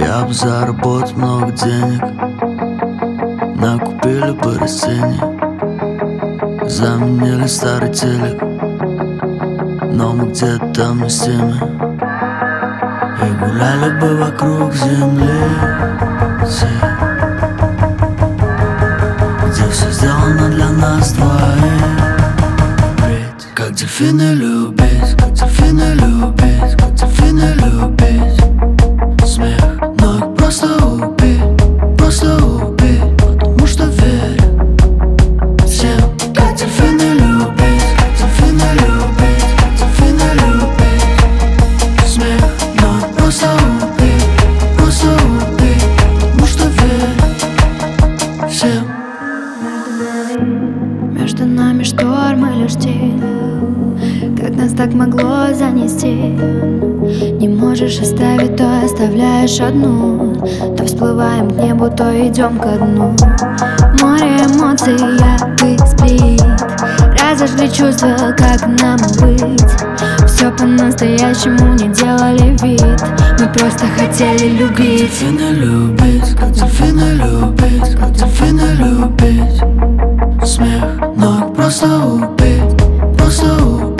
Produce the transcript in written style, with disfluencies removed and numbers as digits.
Я бы заработал много денег, накупили бы растений, заменили старый телек, но мы где-то там не с теми. И гуляли бы вокруг земли, где все сделано для нас двоих. Ведь как дельфины любить, как дельфины любить, как дельфины любить смех, но их просто убить, потому что верю всем. Как дельфины любить, как дельфины любить, как дельфины любить смех, но их просто убить, потому что верю всем. Между нами шторм и лишь тень. Как нас так могло занести? Не можешь оставить, то оставляешь одну. То всплываем к небу, то идем ко дну. Море эмоций, яркий сплит. Разожгли чувства, как нам быть. Все по-настоящему, не делали вид. Мы просто хотели любить. Как дельфины любить, как дельфины любить, как дельфины любить смех, но их просто убить,